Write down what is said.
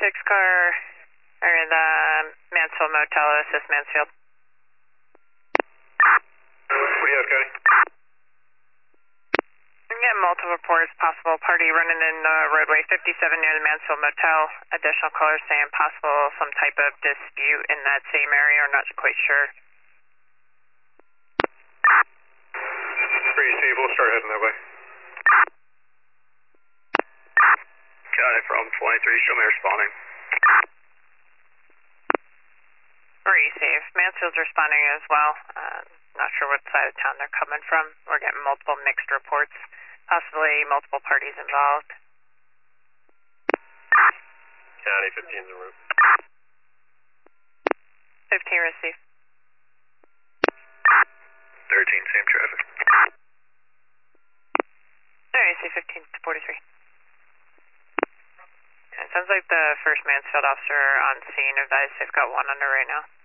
6 car, or the Mansfield Motel, assist Mansfield. What do you have, Cody? I'm getting multiple reports, possible party running in roadway 57 near the Mansfield Motel. Additional callers saying possible some type of dispute in that same area, or not quite sure. Pretty safe, we'll start heading that way. Got it from 23, show me responding. Pretty safe. Mansfield's responding as well. Not sure what side of town they're coming from. We're getting multiple mixed reports, possibly multiple parties involved. County 15's en route. 15 received. 13, same traffic. Alright, see 15 to 43. It sounds like the first Mansfield officer on scene advised they've got one under right now.